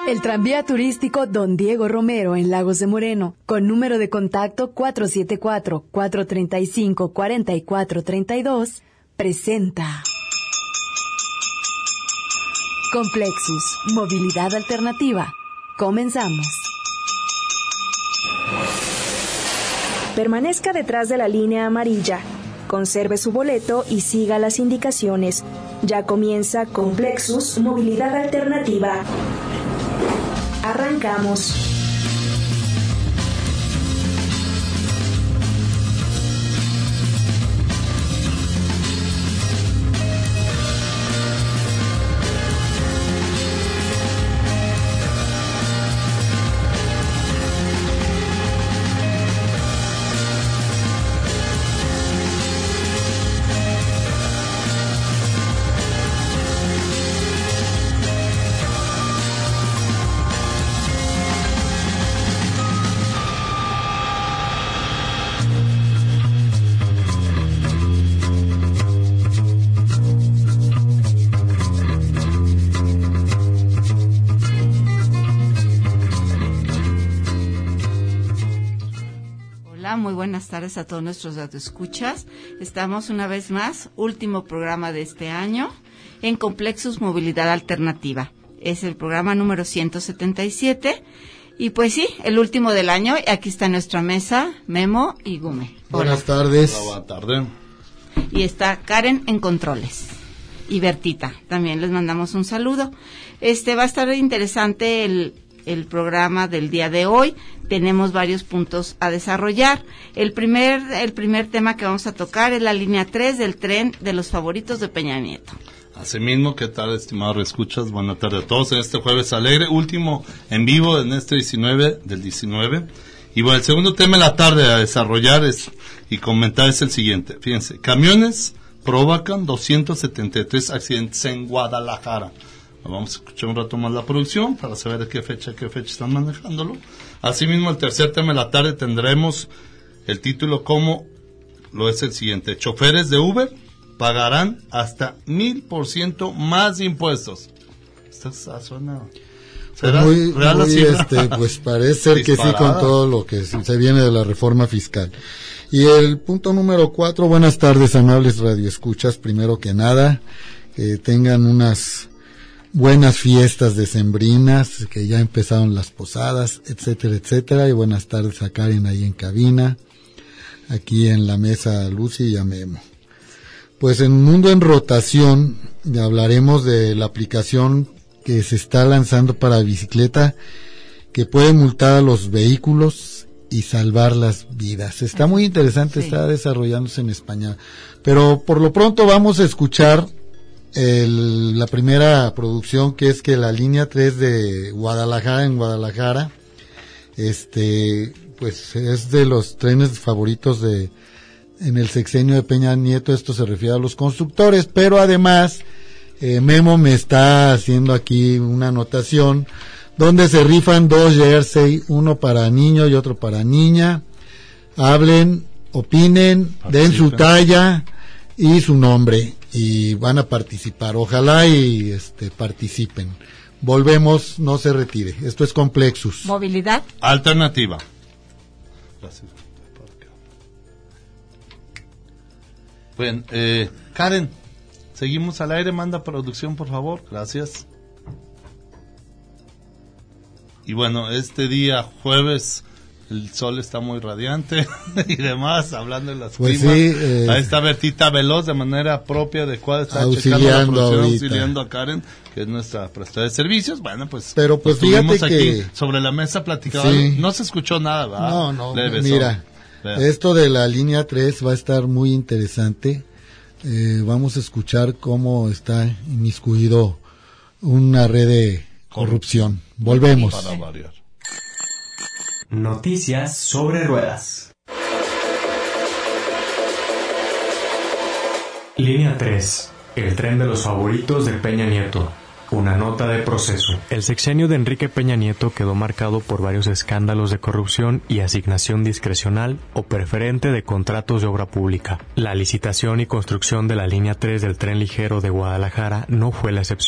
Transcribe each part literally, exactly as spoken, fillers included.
El tranvía turístico Don Diego Romero en Lagos de Moreno, con número de contacto cuatro siete cuatro, cuatro tres cinco, cuatro cuatro tres dos, presenta Complexus, movilidad alternativa. Comenzamos. Permanezca detrás de la línea amarilla, conserve su boleto y siga las indicaciones. Ya comienza Complexus, movilidad alternativa. Arrancamos. Muy buenas tardes a todos nuestros radioescuchas. Estamos una vez más, último programa de este año, en Complexus Movilidad Alternativa. Es el programa número ciento setenta y siete. Y pues sí, el último del año. Aquí está nuestra mesa, Memo y Gume. Buenas tardes. Buenas tardes. Y está Karen en controles. Y Bertita, también les mandamos un saludo. Este va a estar interesante el... el programa del día de hoy. Tenemos varios puntos a desarrollar. El primer el primer tema que vamos a tocar es la línea tres del tren de los favoritos de Peña Nieto. Asimismo, ¿qué tal, estimados reescuchas? Buenas tardes a todos en este jueves alegre, último en vivo en este diecinueve del diecinueve. Y bueno, el segundo tema de la tarde a desarrollar es y comentar es el siguiente. Fíjense, camiones provocan doscientos setenta y tres accidentes en Guadalajara. Vamos a escuchar un rato más la producción para saber de qué fecha, qué fecha están manejándolo. Asimismo, el tercer tema de la tarde tendremos el título como lo es el siguiente. Choferes de Uber pagarán hasta mil por ciento más impuestos. Esto suena... ¿Será muy, real muy este, pues parece ser que sí con todo lo que se viene de la reforma fiscal. Y el punto número cuatro, buenas tardes, amables radioescuchas. Primero que nada, que tengan unas buenas fiestas decembrinas, que ya empezaron las posadas, etcétera, etcétera, y buenas tardes a Karen ahí en cabina, aquí en la mesa a Lucy y a Memo. Pues en Mundo en Rotación ya hablaremos de la aplicación que se está lanzando para bicicleta, que puede multar a los vehículos y salvar las vidas. Está muy interesante, sí. Está desarrollándose en España, pero por lo pronto vamos a escuchar El, la primera producción, que es que la línea tres de Guadalajara, en Guadalajara, este, pues es de los trenes favoritos de, en el sexenio de Peña Nieto. Esto se refiere a los constructores, pero además, eh, Memo me está haciendo aquí una anotación, donde se rifan dos jersey, uno para niño y otro para niña. Hablen, opinen, participen, den su talla y su nombre, y van a participar. Ojalá y este participen. Volvemos, no se retire. Esto es Complexus. Movilidad Alternativa. Gracias. Bueno, eh, Karen, seguimos al aire. Manda producción, por favor. Gracias. Y bueno, este día jueves el sol está muy radiante y demás, hablando de las pues climas. Sí, eh, ahí está Bertita Veloz, de manera propia, adecuada, está auxiliando checando la producción, ahorita. auxiliando a Karen, que es nuestra prestadora de servicios. Bueno, pues, pero pues estuvimos fíjate aquí que sobre la mesa platicando. Sí. No se escuchó nada, ¿verdad? No, no, Leve mira, son. Esto de la línea tres va a estar muy interesante. Eh, vamos a escuchar cómo está inmiscuido una red de corrupción. Volvemos. Para variar. Noticias sobre ruedas. Línea tres. El tren de los favoritos de Peña Nieto. Una nota de proceso. El sexenio de Enrique Peña Nieto quedó marcado por varios escándalos de corrupción y asignación discrecional o preferente de contratos de obra pública. La licitación y construcción de la línea tres del tren ligero de Guadalajara no fue la excepción.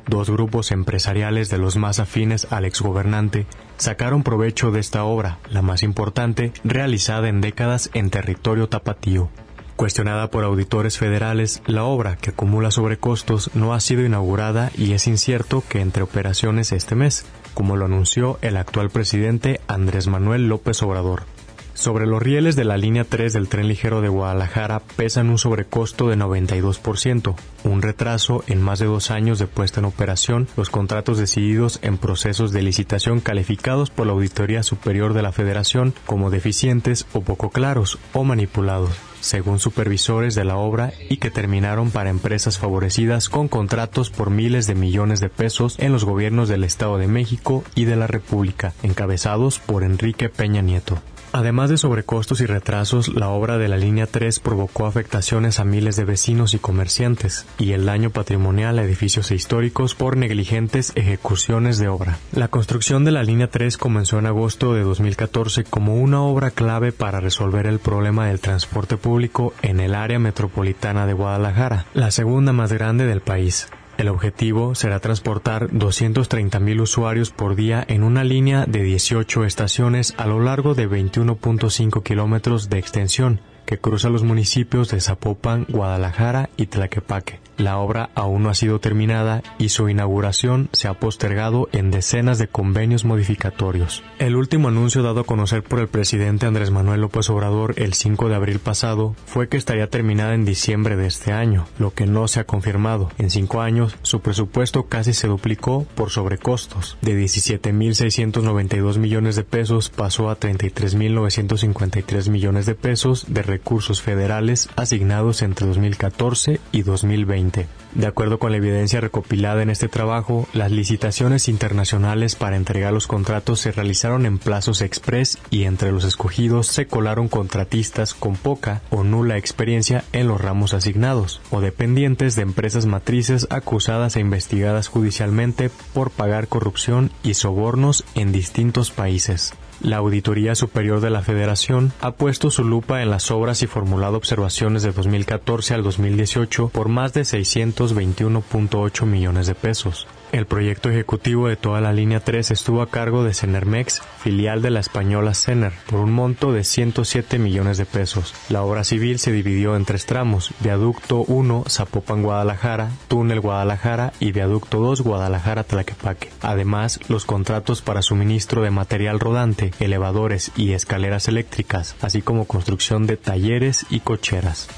dos grupos empresariales de los más afines al exgobernante, sacaron provecho de esta obra, la más importante realizada en décadas en territorio tapatío. Cuestionada por auditores federales, la obra, que acumula sobrecostos, no ha sido inaugurada y es incierto que entre operaciones este mes, como lo anunció el actual presidente Andrés Manuel López Obrador. Sobre los rieles de la línea tres del tren ligero de Guadalajara pesan un sobrecosto de noventa y dos por ciento, un retraso en más de dos años de puesta en operación, los contratos decididos en procesos de licitación calificados por la Auditoría Superior de la Federación como deficientes o poco claros o manipulados, según supervisores de la obra, y que terminaron para empresas favorecidas con contratos por miles de millones de pesos en los gobiernos del Estado de México y de la República, encabezados por Enrique Peña Nieto. Además de sobrecostos y retrasos, la obra de la línea tres provocó afectaciones a miles de vecinos y comerciantes, y el daño patrimonial a edificios históricos por negligentes ejecuciones de obra. La construcción de la línea tres comenzó en agosto de dos mil catorce como una obra clave para resolver el problema del transporte público en el área metropolitana de Guadalajara, la segunda más grande del país. El objetivo será transportar doscientos treinta mil usuarios por día en una línea de dieciocho estaciones a lo largo de veintiuno punto cinco kilómetros de extensión, que cruza los municipios de Zapopan, Guadalajara y Tlaquepaque. La obra aún no ha sido terminada y su inauguración se ha postergado en decenas de convenios modificatorios. El último anuncio dado a conocer por el presidente Andrés Manuel López Obrador el cinco de abril pasado fue que estaría terminada en diciembre de este año, lo que no se ha confirmado. En cinco años, su presupuesto casi se duplicó por sobrecostos. De diecisiete mil seiscientos noventa y dos millones de pesos pasó a treinta y tres mil novecientos cincuenta y tres millones de pesos de recursos federales asignados entre dos mil catorce y dos mil veinte. De acuerdo con la evidencia recopilada en este trabajo, las licitaciones internacionales para entregar los contratos se realizaron en plazos express y entre los escogidos se colaron contratistas con poca o nula experiencia en los ramos asignados, o dependientes de empresas matrices acusadas e investigadas judicialmente por pagar corrupción y sobornos en distintos países. La Auditoría Superior de la Federación ha puesto su lupa en las obras y formulado observaciones de dos mil catorce al dos mil dieciocho por más de seiscientos veintiuno punto ocho millones de pesos. El proyecto ejecutivo de toda la línea tres estuvo a cargo de Cenermex, filial de la española Cener, por un monto de ciento siete millones de pesos. La obra civil se dividió en tres tramos: Viaducto uno, Zapopan-Guadalajara, Túnel Guadalajara y Viaducto dos, Guadalajara-Tlaquepaque. Además, los contratos para suministro de material rodante, elevadores y escaleras eléctricas, así como construcción de talleres y cocheras.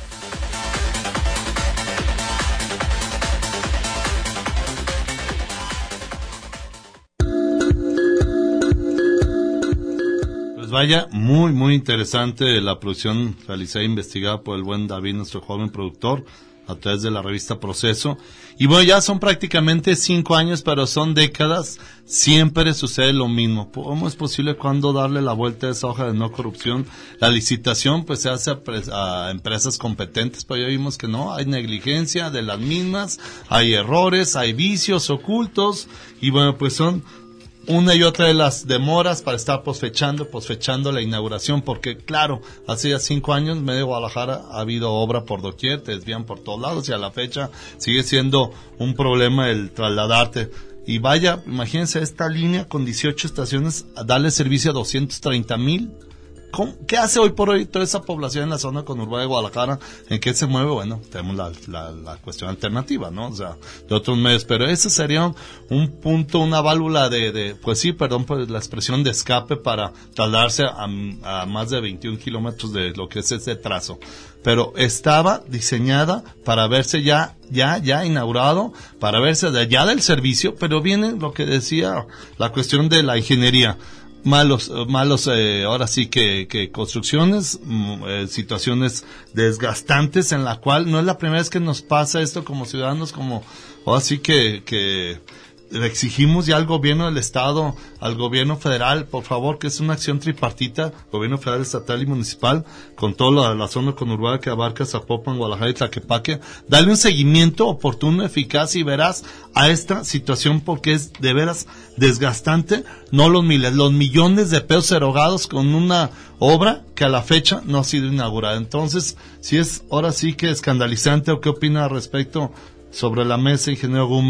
Vaya, muy, muy interesante la producción realizada e investigada por el buen David, nuestro joven productor, a través de la revista Proceso. Y bueno, ya son prácticamente cinco años, pero son décadas, siempre sucede lo mismo. ¿Cómo es posible cuando darle la vuelta a esa hoja de no corrupción? La licitación pues se hace a, pres- a empresas competentes, pero ya vimos que no, hay negligencia de las mismas, hay errores, hay vicios ocultos, y bueno, pues son una y otra de las demoras para estar posfechando, posfechando la inauguración, porque claro, hace ya cinco años, en medio de Guadalajara, ha habido obra por doquier, te desvían por todos lados, y a la fecha sigue siendo un problema el trasladarte. Y vaya, imagínense esta línea con dieciocho estaciones, a darle servicio a doscientos treinta mil. ¿Cómo? ¿Qué hace hoy por hoy toda esa población en la zona conurbada de Guadalajara? ¿En qué se mueve? Bueno, tenemos la, la, la cuestión alternativa, ¿no? O sea, de otros medios, pero ese sería un, un punto, una válvula de, de, pues sí, perdón por la expresión, de escape para trasladarse a, a más de veintiún kilómetros de lo que es ese trazo. Pero estaba diseñada para verse ya, ya, ya inaugurado, para verse de allá del servicio, pero viene lo que decía la cuestión de la ingeniería. Malos, malos, eh, ahora sí que, que construcciones, eh, situaciones desgastantes en la cual no es la primera vez que nos pasa esto como ciudadanos, como, ahora sí que, que le exigimos ya al gobierno del estado, al gobierno federal, por favor, que es una acción tripartita, gobierno federal, estatal y municipal, con toda la, la zona conurbada que abarca Zapopan, Guadalajara y Tlaquepaque, darle un seguimiento oportuno, eficaz y veraz a esta situación, porque es de veras desgastante, no los miles, los millones de pesos erogados con una obra que a la fecha no ha sido inaugurada. Entonces, si es ahora sí que escandalizante, ¿o qué opina al respecto sobre la mesa, ingeniero Gume?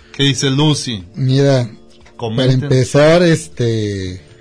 ¿Qué dice Lucy? Mira, Comenten. para empezar, este eh,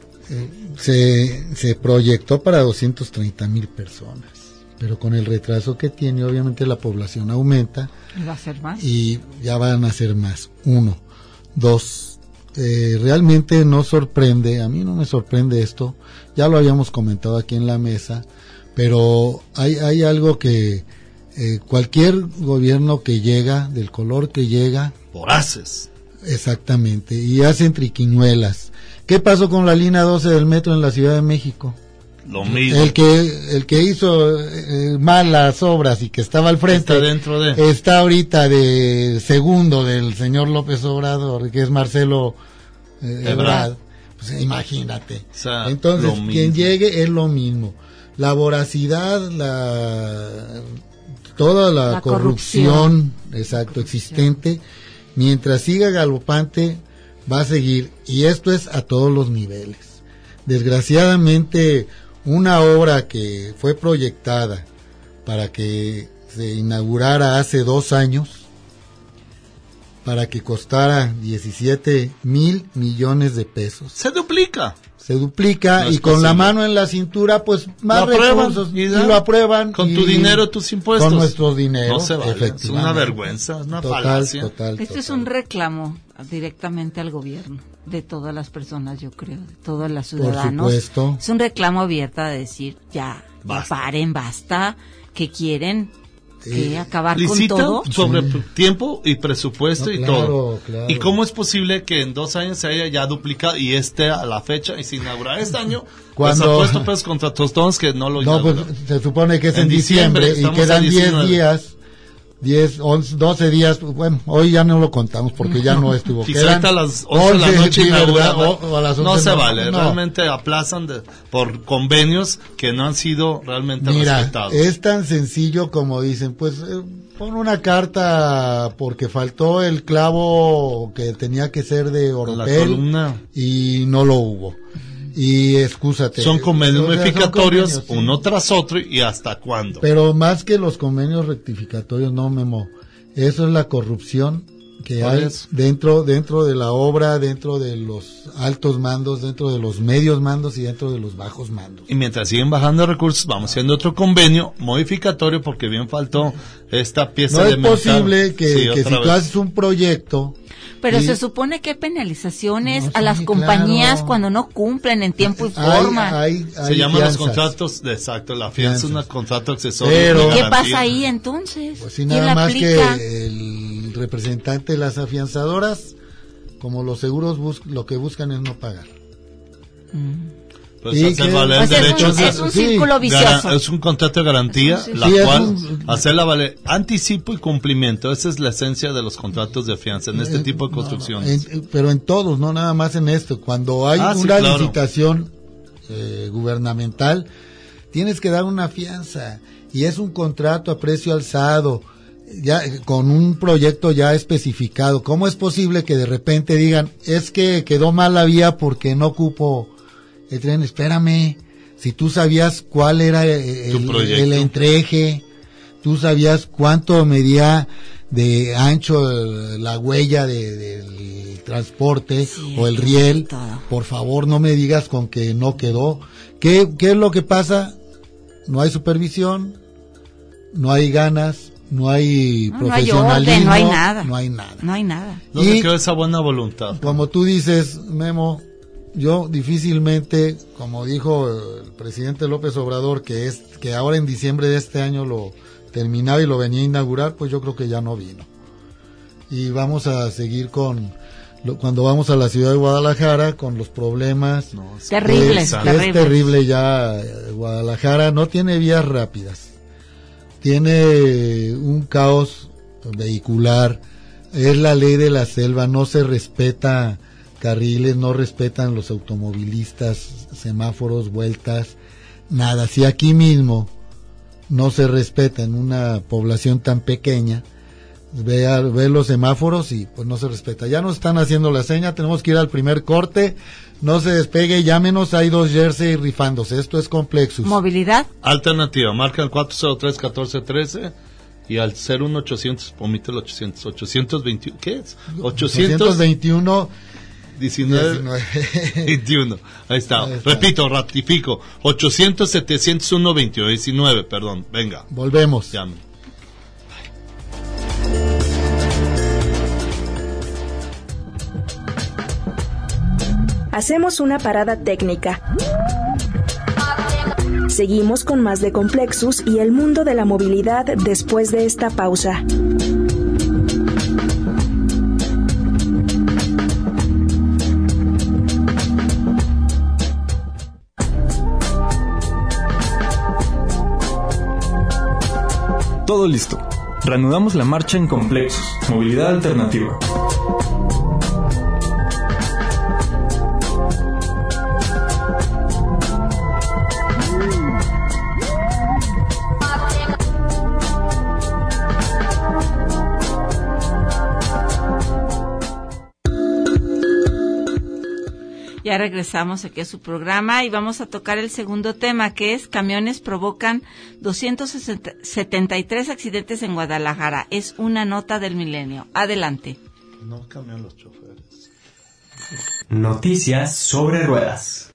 se, se proyectó para doscientas treinta mil personas, pero con el retraso que tiene, obviamente la población aumenta. ¿Y va a ser más? Y ya van a ser más. Uno. Dos. Eh, realmente no sorprende, a mí no me sorprende esto, ya lo habíamos comentado aquí en la mesa, pero hay, hay algo que eh, cualquier gobierno que llega, del color que llega, voraces. Exactamente, y hacen triquiñuelas. ¿Qué pasó con la línea doce del metro en la Ciudad de México? Lo mismo. El que el que hizo eh, malas obras y que estaba al frente está dentro de está ahorita de segundo del señor López Obrador, que es Marcelo eh, Ebrard. Pues imagínate. O sea, entonces quien llegue es lo mismo. La voracidad, la toda la, la corrupción, corrupción, exacto, corrupción. existente, mientras siga galopante va a seguir, y esto es a todos los niveles. Desgraciadamente, una obra que fue proyectada para que se inaugurara hace dos años, para que costara diecisiete mil millones de pesos. Se duplica. Se duplica, no y con posible. La mano en la cintura, pues más lo recursos, y, y lo aprueban. Con y, tu dinero, tus impuestos. Con nuestros dineros. No se vale. Es una vergüenza, es una total, falacia. Total, Este total. es un reclamo directamente al gobierno, de todas las personas, yo creo, de todos los ciudadanos. Por supuesto. Es un reclamo abierto a decir, ya, ya paren, basta, que quieren que Eh, acabar Licitan con todo. sobre Sí. tiempo y presupuesto No, y claro, todo. claro. ¿Y cómo es posible que en dos años se haya ya duplicado y esté a la fecha y se inaugura este año? Cuando- Pues apuesto pues contra Tostones que no lo No, inauguró. pues se supone que es en, En diciembre, diciembre, y estamos a quedan diez diecinueve. días, diez, once, doce días. Pues, bueno, hoy ya no lo contamos porque ya no estuvo. Y Quedan ahorita a las once de la once, noche sí, inauguran, ¿verdad? O- o a las no once se no, vale, no. realmente aplazan de, por convenios que no han sido realmente Mira, respetados. es tan sencillo como dicen, pues eh, pon una carta porque faltó el clavo que tenía que ser de La oropel columna. y no lo hubo. Y excúsate. Son convenios O sea, son modificatorios convenios, sí. uno tras otro y hasta cuándo. Pero más que los convenios rectificatorios, no, Memo, eso es la corrupción que ¿Cuál hay es? dentro dentro de la obra, dentro de los altos mandos, dentro de los medios mandos y dentro de los bajos mandos. Y mientras siguen bajando recursos, vamos haciendo otro convenio modificatorio porque bien faltó esta pieza No es elemental. posible que, Sí, que otra si tú vez. haces un proyecto. Pero y- se supone que hay penalizaciones No, a sí, las compañías claro. cuando no cumplen en tiempo y hay- forma. hay- Se hay llaman los fianzas. contratos, de, exacto, la fianza es Fianzas. un contrato accesorio. Pero- de ¿Qué garantía. pasa ahí entonces? Pues sí, ¿Quién nada la más aplica? que el representante de las afianzadoras, como los seguros, bus- lo que buscan es no pagar. Pues Y hacer que- valer Pues es un, derechos de- es un sí, círculo vicioso. Gara- es un contrato de garantía, Es un la sí, es cual un- hacerla valer anticipo y cumplimiento. Esa es la esencia de los contratos de fianza en este Eh, tipo de no, construcciones. en- pero en todos, no nada más en esto. Cuando hay Ah, sí, una claro. licitación eh, gubernamental, tienes que dar una fianza y es un contrato a precio alzado, ya eh, con un proyecto ya especificado. ¿Cómo es posible que de repente digan, es que quedó mal la vía porque no cupo el tren? Espérame, si tú sabías cuál era eh, Tu el, proyecto. el entreje, tú sabías cuánto medía de ancho eh, la huella de- del transporte Sí, o el riel. todo. Por favor, no me digas con que no quedó. ¿Qué, qué es lo que pasa? No hay supervisión, no hay ganas, no hay No, no hay profesionalismo, orden, no hay nada. no hay nada. No hay nada. No y- se quedó esa buena voluntad. Como tú dices, Memo, yo difícilmente, como dijo el presidente López Obrador, que es que ahora en diciembre de este año lo terminaba y lo venía a inaugurar, pues yo creo que ya no vino. Y vamos a seguir con, lo- cuando vamos a la ciudad de Guadalajara, con los problemas. No, es- Terribles, Es, es terribles. terrible ya. eh, Guadalajara no tiene vías rápidas. Tiene un caos vehicular. Es la ley de la selva. No se respeta carriles, no respetan los automovilistas, semáforos, vueltas, nada. Si aquí mismo no se respeta en una población tan pequeña, ve, a- ve los semáforos y pues no se respeta. Ya nos están haciendo la seña, tenemos que ir al primer corte. No se despegue, llámenos, hay dos jersey rifándose. Esto es Complexus. Movilidad. Alternativa, marca el cuatro cero tres, uno cuatro uno tres y al cero uno ochocientos, omite el ochocientos, ochocientos veintiuno, ¿qué es? ochocientos veintiuno diecinueve, veintiuno. Ahí está. Ahí está. Repito, ratifico. ochocientos setecientos uno veintiuno, diecinueve, perdón. Venga. Volvemos. Llame. Hacemos una parada técnica. Seguimos con más de Complexus y el mundo de la movilidad después de esta pausa. Todo listo. Reanudamos la marcha en Complexus, movilidad alternativa. Ya regresamos aquí a su programa y vamos a tocar el segundo tema, que es camiones provocan doscientos setenta y tres accidentes en Guadalajara. Es una nota del milenio. Adelante. No cambian los choferes. Noticias sobre ruedas.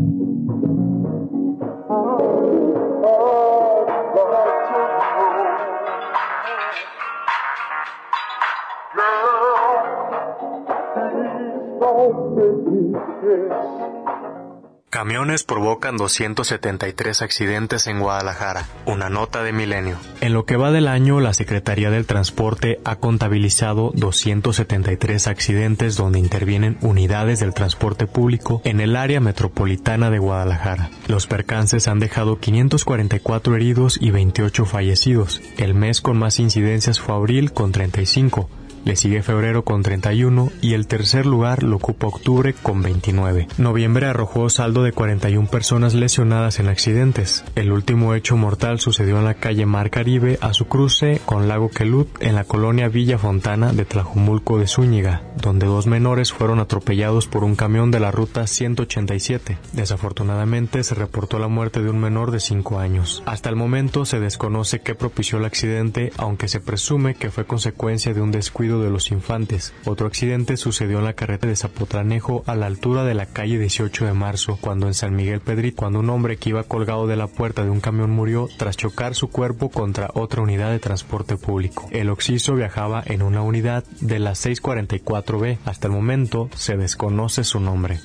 Camiones provocan doscientos setenta y tres accidentes en Guadalajara. Una nota de Milenio. En lo que va del año, la Secretaría del Transporte ha contabilizado doscientos setenta y tres accidentes donde intervienen unidades del transporte público en el área metropolitana de Guadalajara. Los percances han dejado quinientos cuarenta y cuatro heridos y veintiocho fallecidos. El mes con más incidencias fue abril con treinta y cinco. Le sigue febrero con treinta y uno y el tercer lugar lo ocupa octubre con veintinueve. Noviembre arrojó saldo de cuarenta y una personas lesionadas en accidentes. El último hecho mortal sucedió en la calle Mar Caribe a su cruce con Lago Quelut en la colonia Villa Fontana de Tlajumulco de Zúñiga, donde dos menores fueron atropellados por un camión de la ruta ciento ochenta y siete. Desafortunadamente se reportó la muerte de un menor de cinco años. Hasta el momento se desconoce qué propició el accidente, aunque se presume que fue consecuencia de un descuido de los infantes. Otro accidente sucedió en la carretera de Zapotlanejo a la altura de la calle dieciocho de marzo, cuando en San Miguel Pedrito, cuando un hombre que iba colgado de la puerta de un camión murió tras chocar su cuerpo contra otra unidad de transporte público. El occiso viajaba en una unidad de la seiscientos cuarenta y cuatro B. Hasta el momento se desconoce su nombre.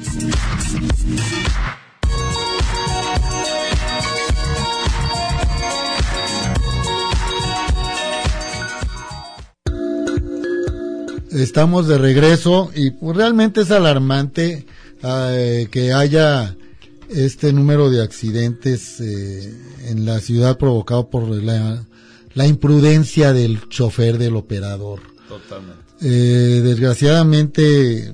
Estamos de regreso y pues, realmente es alarmante eh, que haya este número de accidentes eh, en la ciudad provocado por la, la imprudencia del chofer, del operador. Totalmente. Eh, desgraciadamente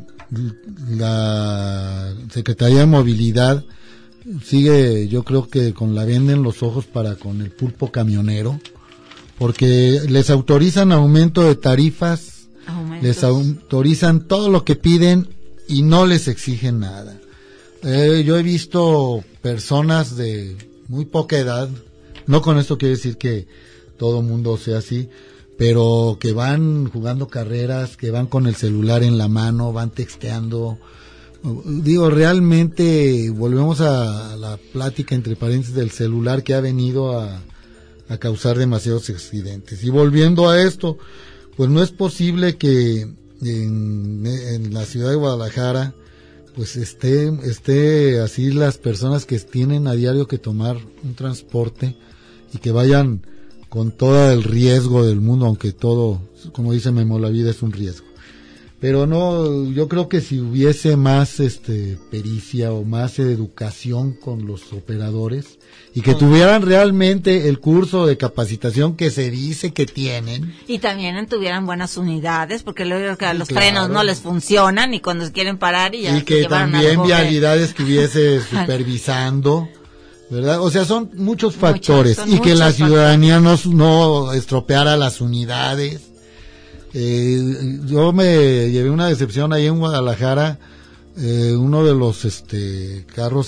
la Secretaría de Movilidad sigue, yo creo que con la venda en los ojos para con el pulpo camionero, porque les autorizan aumento de tarifas, aumentos. Les autorizan todo lo que piden y no les exigen nada. Eh, yo he visto personas de muy poca edad, no con esto quiero decir que todo mundo sea así, pero que van jugando carreras, que van con el celular en la mano, van texteando. Digo, realmente volvemos a la plática entre paréntesis del celular que ha venido a, a causar demasiados accidentes. Y volviendo a esto, pues no es posible que en, en la ciudad de Guadalajara pues esté, esté así las personas que tienen a diario que tomar un transporte y que vayan con todo el riesgo del mundo, aunque todo, como dice Memo, la vida es un riesgo. Pero no, yo creo que si hubiese más este pericia o más educación con los operadores y que tuvieran realmente el curso de capacitación que se dice que tienen. Y también tuvieran buenas unidades, porque luego que a los claro. frenos no les funcionan y cuando quieren parar y ya. Y que también vialidad estuviese supervisando. ¿Verdad? O sea, son muchos factores. Muchos, son y que la ciudadanía no, no estropeara las unidades. Eh, yo me llevé una decepción ahí en Guadalajara, eh, uno de los este carros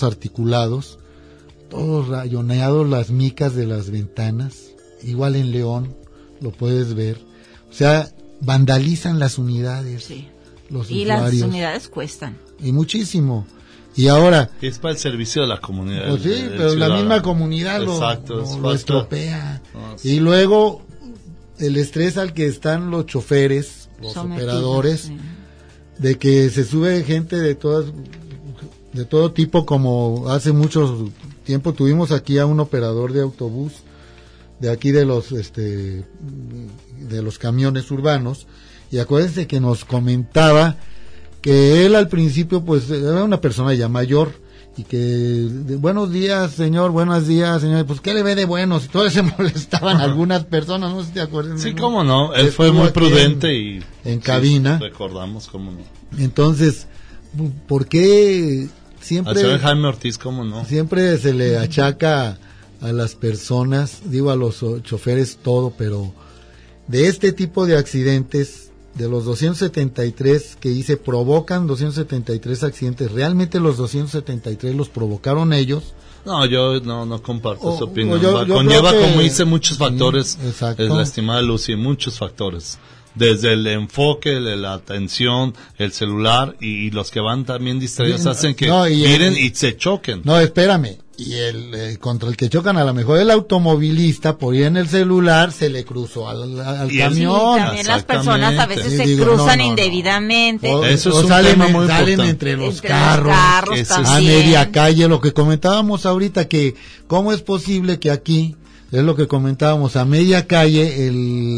articulados, todos rayoneados, las micas de las ventanas, igual en León, lo puedes ver. O sea, vandalizan las unidades. Sí. Los y usuarios. las unidades cuestan. Y muchísimo. Y ahora... Es para el servicio de la comunidad. Pues sí, el, el pero ciudadano. la misma comunidad lo, Exacto, lo, es lo estropea. No, sí. Y luego el estrés al que están los choferes, los Sometidos, operadores, sí. de que se sube gente de todas, de todo tipo, como hace mucho tiempo tuvimos aquí a un operador de autobús de aquí de los este de los camiones urbanos, y acuérdense que nos comentaba que él al principio pues era una persona ya mayor y que de, buenos días señor, buenos días señor, pues qué le ve de buenos, y todos se molestaban algunas personas, no sé si te acuerdas. Sí, ¿no? cómo no, él Estuvo fue muy aquí prudente en, y en sí, cabina, recordamos cómo no. Entonces, ¿por qué siempre al señor Jaime Ortiz, cómo no? Siempre se le achaca a las personas, digo a los choferes todo, pero de este tipo de accidentes, de los doscientos setenta y tres que hice, provocan doscientos setenta y tres accidentes, ¿realmente los doscientos setenta y tres los provocaron ellos? No, yo no no comparto O- esa opinión. o yo- yo Conlleva, creo que- como dice, muchos sí, factores, exacto. es la estimada Lucy, muchos factores. Desde el enfoque, de la atención, el celular y, y los que van también distraídos Sí, hacen que no, y el- miren y se choquen. No, espérame. Y el eh, contra el que chocan, a lo mejor el automovilista, por ir en el celular, se le cruzó al, al Y el- Sí, camión. también las personas a veces Sí, se digo, cruzan no, no, no. indebidamente. O, Eso es o un salen, tema muy salen importante. entre los Entre los carros, carros Eso a también. media calle, lo que comentábamos ahorita, que cómo es posible que aquí, es lo que comentábamos, a media calle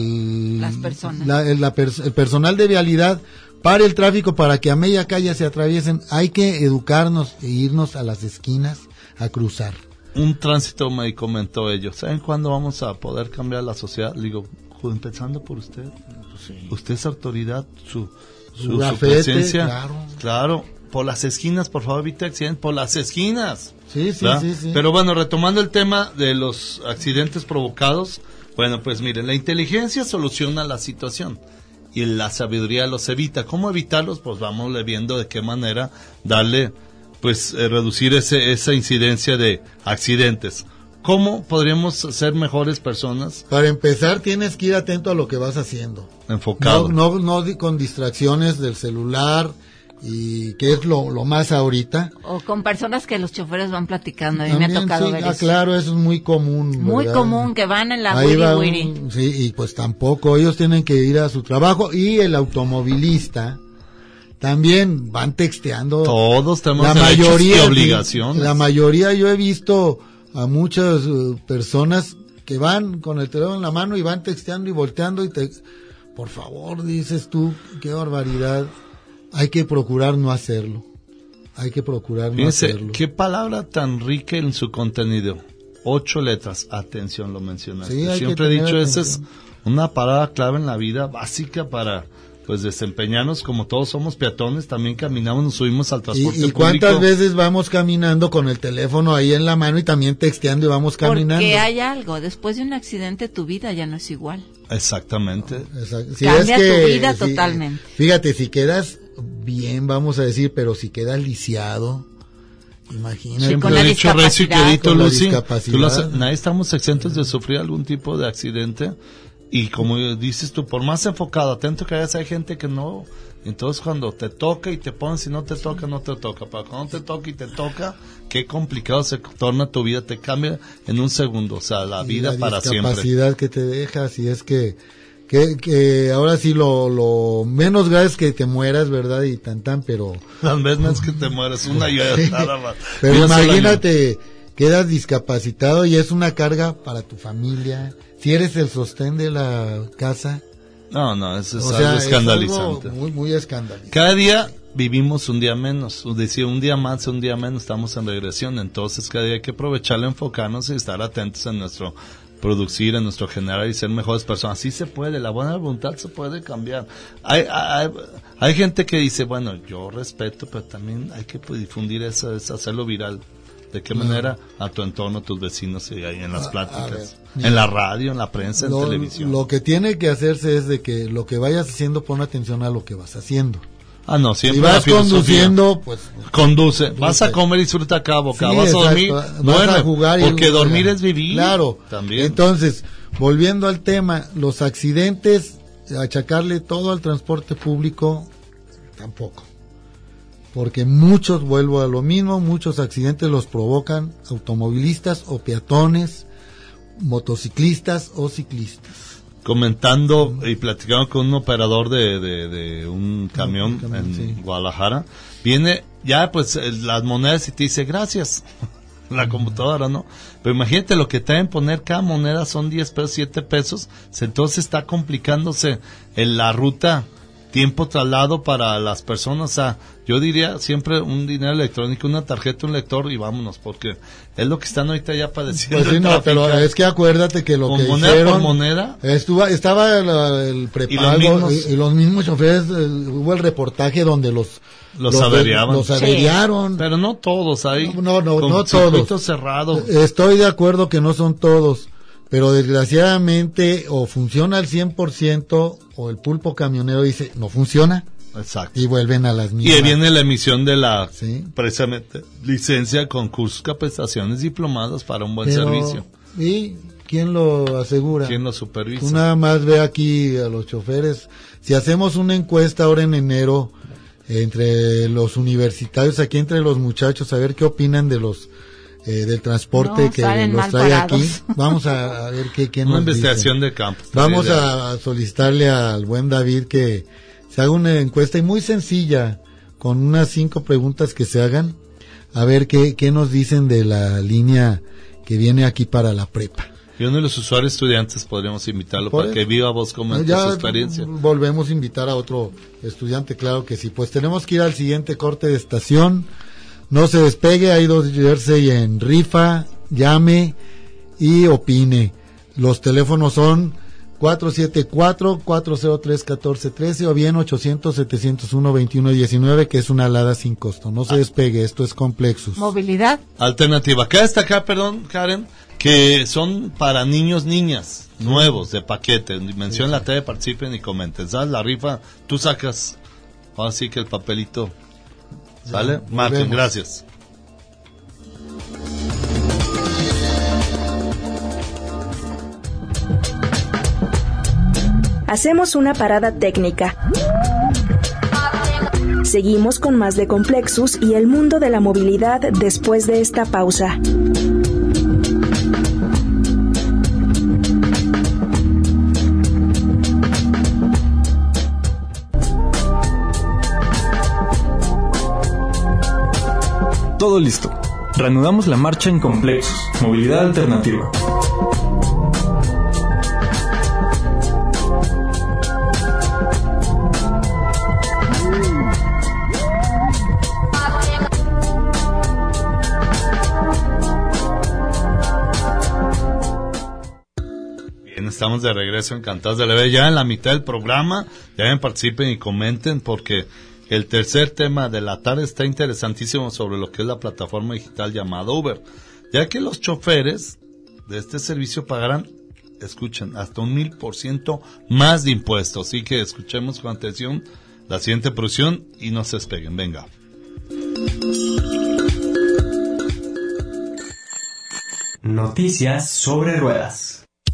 el, Las personas. la- el, la pers- el personal de vialidad pare el tráfico para que a media calle se atraviesen. Hay que educarnos e irnos a las esquinas a cruzar. Un tránsito me comentó ellos, ¿saben cuándo vamos a poder cambiar la sociedad? Le digo, "Ju- empezando por usted. Usted es autoridad, su, su, Su su gafete, presencia. claro. Claro, por las esquinas, por favor, evite accidentes, por las esquinas. Sí, sí, ¿verdad? sí, sí. Pero bueno, retomando el tema de los accidentes provocados, bueno, pues miren, la inteligencia soluciona la situación y la sabiduría los evita. ¿Cómo evitarlos? Pues vamos viendo de qué manera darle, pues eh, reducir ese esa incidencia de accidentes. ¿Cómo podríamos ser mejores personas? Para empezar, tienes que ir atento a lo que vas haciendo. Enfocado. No, no, no di- con distracciones del celular, y que es lo, lo más ahorita. O con personas que los choferes van platicando. A mí me También, ha tocado sí, ver ah, eso. claro, eso es muy común. Muy ¿verdad? común que van en la Ahí wiri va wiri. un- sí, y pues tampoco, ellos tienen que ir a su trabajo, y el automovilista también van texteando. Todos tenemos la derechos mayoría, y obligaciones. La mayoría, yo he visto a muchas eh, personas que van con el teléfono en la mano y van texteando y volteando y te... Por favor, dices tú, qué barbaridad. Hay que procurar no hacerlo. Hay que procurar no Fíjense, hacerlo. qué palabra tan rica en su contenido. Ocho letras. Atención, lo mencionaste. Sí, hay que Siempre he tener dicho, esa es atención. una palabra clave en la vida, básica para pues desempeñarnos. Como todos somos peatones, también caminamos, nos subimos al transporte ¿Y, y cuántas público. veces vamos caminando con el teléfono ahí en la mano y también texteando y vamos caminando? Porque hay algo. Después de un accidente, tu vida ya no es igual. Exactamente. Exacto. Si Cambia es que- tu vida si- totalmente. Fíjate, si quedas bien, vamos a decir, pero si quedas lisiado, imagínate. Sí, con Lo la he dicho recio y discapacidad. quedito, Con la Lucy. discapacidad. Tú lo has- nadie estamos exentos de sufrir algún tipo de accidente. Y como dices tú, por más enfocado, atento que hayas, hay gente que no. Entonces cuando te toca y te pones, si no te toca, no te toca. Pero cuando te toca y te toca, qué complicado se torna tu vida, te cambia en un segundo. O sea, la Y vida la para siempre. discapacidad que te dejas, y es que, que, que ahora sí lo, lo menos grave es que te mueras, ¿verdad? Y tan tan, pero... Las veces no es que te mueres, una y nada más. Pero Una sola imagínate, quedas discapacitado y es una carga para tu familia. Si eres el sostén de la casa, No, no, eso es o algo sea, es escandalizante. algo muy, muy escandalizante. Cada día vivimos un día menos, o decía un día más, un día menos, estamos en regresión, entonces cada día hay que aprovecharlo, enfocarnos y estar atentos en nuestro producir, en nuestro generar y ser mejores personas. Sí se puede, la buena voluntad se puede cambiar. Hay, hay, hay gente que dice, bueno, yo respeto, pero también hay que pues, difundir eso, eso, hacerlo viral. ¿De qué manera? A tu entorno, a tus vecinos y ahí en las A- a pláticas, ver, en la radio, en la prensa, en Lo, televisión. lo que tiene que hacerse es de que lo que vayas haciendo, pon atención a lo que vas haciendo. Ah, no, Si siempre la vas filosofía. conduciendo, pues... Conduce, vas a comer y disfruta cada boca, Sí, vas a dormir, exacto. Vas duerme, a jugar y porque juega. dormir es vivir. Claro. También. Entonces, volviendo al tema, los accidentes, achacarle todo al transporte público, tampoco. Porque muchos, vuelvo a lo mismo, muchos accidentes los provocan automovilistas o peatones, motociclistas o ciclistas. Comentando y platicando con un operador de, de, de un camión, un camión en sí. Guadalajara, viene ya pues las monedas y te dice gracias, la computadora, ¿no? Pero imagínate lo que te deben poner, cada moneda son diez pesos, siete pesos, entonces está complicándose en la ruta, tiempo traslado para las personas. O sea, yo diría siempre un dinero electrónico, una tarjeta, un lector y vámonos, porque es lo que están ahorita ya padeciendo. Pues sí, no, pero es que acuérdate que lo con que moneda hicieron, por moneda estuvo, estaba el, el prepago y los mismos, y, y los mismos choferes, el, hubo el reportaje donde los los, los averiaban, los averiaron, sí. Pero no todos, ahí no, no, con no todos, cerrado. Estoy de acuerdo que no son todos, pero desgraciadamente o funciona al cien por ciento o el pulpo camionero dice no funciona. Exacto. Y vuelven a las mismas. Y viene la emisión de la, ¿sí? Precisamente, licencia, concursos, capacitaciones, diplomados para un buen pero, servicio. ¿y quién lo asegura? ¿Quién lo supervisa? Tú nada más ve aquí a los choferes. Si hacemos una encuesta ahora en enero entre los universitarios, aquí entre los muchachos, a ver qué opinan de los eh, del transporte no, que los trae parados. aquí. Vamos a, a ver qué, qué una nos investigación dicen. de campo. Vamos a, a solicitarle al buen David que se haga una encuesta y muy sencilla, con unas cinco preguntas que se hagan, a ver qué, qué nos dicen de la línea que viene aquí para la prepa. Y uno de los usuarios estudiantes podríamos invitarlo para que viva voz como su experiencia. Volvemos a invitar a otro estudiante, claro que sí. Pues tenemos que ir al siguiente corte de estación. No se despegue, hay dos jersey en rifa, llame y opine. Los teléfonos son cuatro siete cuatro, cuatro cero tres, uno cuatro uno tres o bien ochocientos, setecientos uno, veintiuno diecinueve, que es una alada sin costo. No se despegue, esto es Complexus. Movilidad alternativa. Acá está acá, perdón, Karen, que son para niños, niñas, nuevos, de paquete. Mención la tele, participen y comenten. ¿Sabes? La rifa, tú sacas, ahora sí que el papelito, ¿sale? Martín, gracias. Hacemos una parada técnica. Seguimos con más de Complexus y el mundo de la movilidad después de esta pausa. Todo listo. Reanudamos la marcha en Complexus, movilidad alternativa. Estamos de regreso, encantados de la ver. Ya en la mitad del programa, ya ven, participen y comenten, porque el tercer tema de la tarde está interesantísimo sobre lo que es la plataforma digital llamada Uber, ya que los choferes de este servicio pagarán, escuchen, hasta un mil por ciento más de impuestos. Así que escuchemos con atención la siguiente producción y no se despeguen. Venga. Noticias sobre ruedas.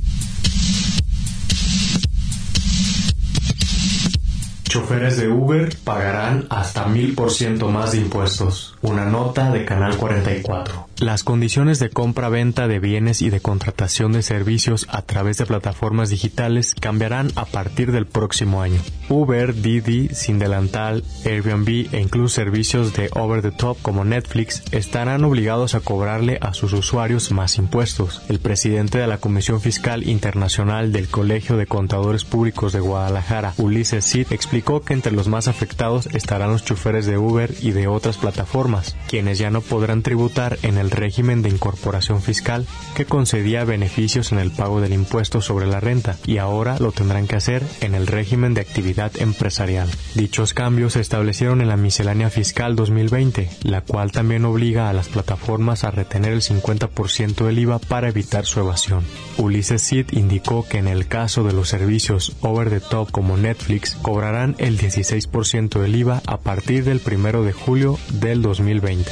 Choferes de Uber pagarán hasta mil por ciento más de impuestos. Una nota de Canal cuarenta y cuatro. Las condiciones de compra-venta de bienes y de contratación de servicios a través de plataformas digitales cambiarán a partir del próximo año. Uber, Didi, Sin Delantal, Airbnb e incluso servicios de over the top como Netflix estarán obligados a cobrarle a sus usuarios más impuestos. El presidente de la Comisión Fiscal Internacional del Colegio de Contadores Públicos de Guadalajara, Ulises Cid, explicó que entre los más afectados estarán los choferes de Uber y de otras plataformas, quienes ya no podrán tributar en el régimen de incorporación fiscal que concedía beneficios en el pago del impuesto sobre la renta, y ahora lo tendrán que hacer en el régimen de actividad empresarial. Dichos cambios se establecieron en la miscelánea fiscal dos mil veinte, la cual también obliga a las plataformas a retener el cincuenta por ciento del I V A para evitar su evasión. Ulises Cid indicó que en el caso de los servicios over the top como Netflix, cobrarán el dieciséis por ciento del I V A a partir del primero de julio del dos mil veinte.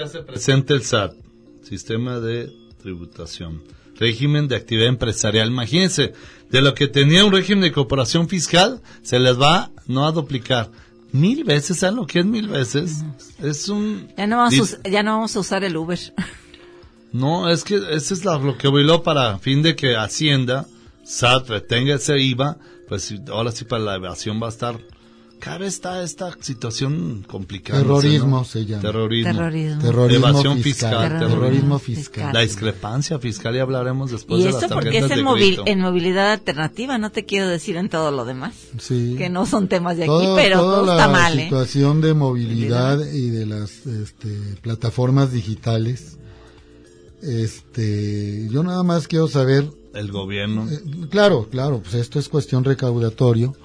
hace presente el S A T, Sistema de Tributación, régimen de actividad empresarial. Imagínense, de lo que tenía un régimen de cooperación fiscal, se les va no a duplicar. Mil veces, ¿saben lo que es mil veces? Es un... Ya no vamos, a, ya no vamos a usar el Uber. No, es que eso es lo que obligó para fin de que Hacienda, S A T, retenga ese I V A, pues ahora sí para la evasión va a estar... Cada vez está esta situación complicada. Terrorismo, ¿no? se llama. Terrorismo. Terrorismo. Terrorismo Evasión fiscal. fiscal. Terrorismo, terrorismo fiscal. fiscal. La discrepancia fiscal, y hablaremos después y de las esto tarjetas porque es de en, movil, crédito. en movilidad alternativa, no te quiero decir en todo lo demás. Sí. Que no son temas de aquí, todo, pero todo está mal. La ¿eh? situación de movilidad y de las este, plataformas digitales. Este, yo nada más quiero saber. El gobierno. Eh, claro, claro, pues esto es cuestión recaudatorio.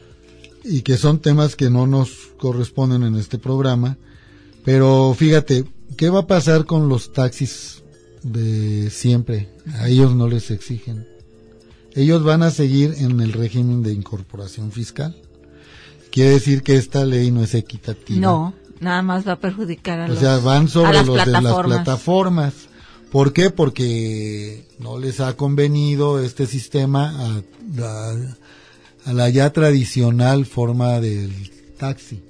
Y que son temas que no nos corresponden en este programa, pero fíjate, ¿qué va a pasar con los taxis de siempre? A ellos no les exigen. Ellos van a seguir en el régimen de incorporación fiscal. Quiere decir que esta ley no es equitativa. No, nada más va a perjudicar a los, o sea, van sobre las los de las plataformas. plataformas. ¿Por qué? Porque no les ha convenido este sistema a, a a la ya tradicional forma del taxi,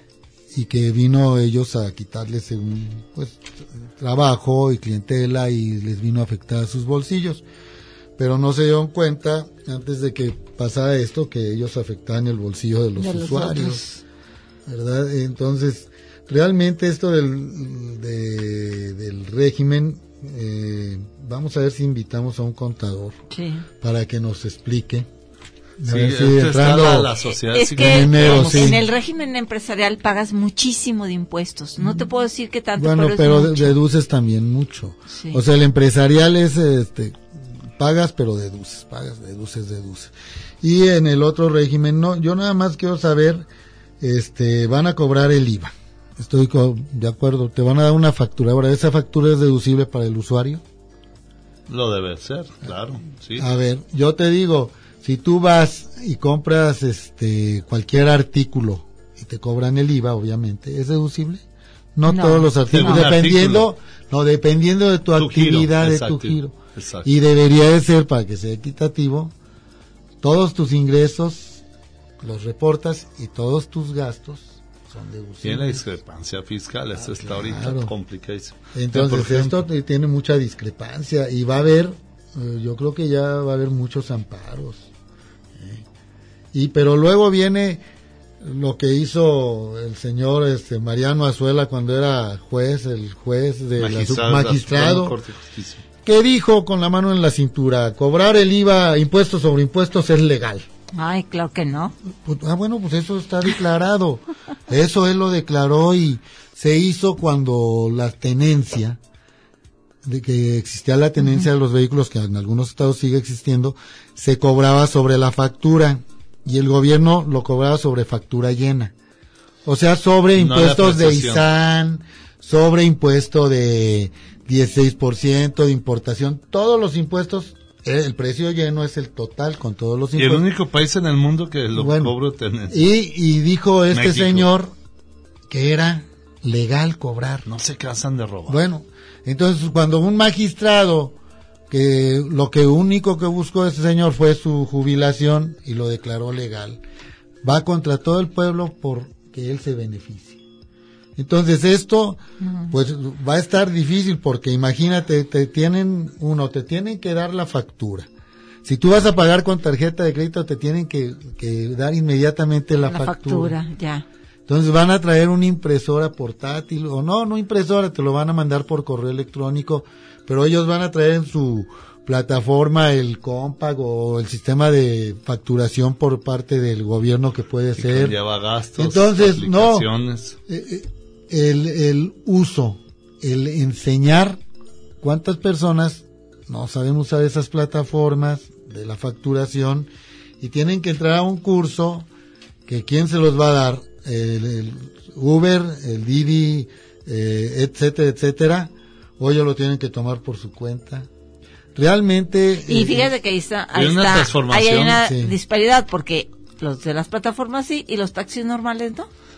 y que vino ellos a quitarles un pues trabajo y clientela, y les vino a afectar a sus bolsillos, pero no se dieron cuenta antes de que pasara esto que ellos afectaban el bolsillo de los, de los usuarios, otros. ¿Verdad? Entonces realmente esto del de, del régimen, eh, vamos a ver si invitamos a un contador, sí, para que nos explique. Sí, sí, entrando la, la sociedad. Es que enero, en, sí. en el régimen empresarial pagas muchísimo de impuestos. No te puedo decir que tanto, bueno, pero, pero es mucho. deduces también mucho. Sí. O sea, el empresarial es, este, pagas pero deduces, pagas, deduces, deduces. Y en el otro régimen no. Yo nada más quiero saber, este, van a cobrar el I V A. Estoy de acuerdo. Te van a dar una factura. Ahora, ¿esa factura es deducible para el usuario? Lo debe ser, claro. Sí. A ver, yo te digo. Si tú vas y compras este cualquier artículo y te cobran el I V A, obviamente, ¿es deducible? No, no todos los artículos, no. dependiendo, artículo. no, dependiendo de tu, tu actividad, giro, de exacto, tu giro. Exacto. Y debería de ser, para que sea equitativo, todos tus ingresos los reportas y todos tus gastos son deducibles. Tiene la discrepancia fiscal, eso ah, está claro. ahorita complicadísimo. Entonces, esto tiene mucha discrepancia y va a haber, eh, yo creo que ya va a haber muchos amparos. Y pero luego viene lo que hizo el señor este Mariano Azuela cuando era juez, el juez de magistrado, la magistrado, que dijo con la mano en la cintura, cobrar el I V A, impuestos sobre impuestos, es legal. Ay, claro que no. Pues, ah, bueno, pues eso está declarado. Eso él lo declaró y se hizo cuando la tenencia, de que existía la tenencia uh-huh. de los vehículos, que en algunos estados sigue existiendo, se cobraba sobre la factura. Y el gobierno lo cobraba sobre factura llena. O sea, sobre impuestos no de I S A N, sobre impuesto de dieciséis por ciento de importación, todos los impuestos, el precio lleno es el total con todos los impuestos. Y el único país en el mundo que lo bueno, cobra tenencia. Y, y dijo este México. Señor que era legal cobrar. No se cansan de robar. Bueno, entonces cuando un magistrado, que lo que único que buscó ese señor fue su jubilación y lo declaró legal, va contra todo el pueblo por que él se beneficie. Entonces esto uh-huh. pues va a estar difícil, porque imagínate, te tienen uno te tienen que dar la factura. Si tú vas a pagar con tarjeta de crédito, te tienen que, que dar inmediatamente la, la factura. factura ya. Entonces van a traer una impresora portátil, o no, no impresora, te lo van a mandar por correo electrónico, pero ellos van a traer en su plataforma el Compag o el sistema de facturación por parte del gobierno que puede que ser. Lleva gastos, entonces, no, eh, el, el uso, el enseñar cuántas personas no saben usar esas plataformas de la facturación y tienen que entrar a un curso que quién se los va a dar, el, el Uber, el Didi, eh, etcétera, etcétera, o ellos lo tienen que tomar por su cuenta. Realmente. Y fíjate eh, que ahí está, ahí, una está, ahí hay una sí. disparidad, porque los de las plataformas sí y los taxis normales no.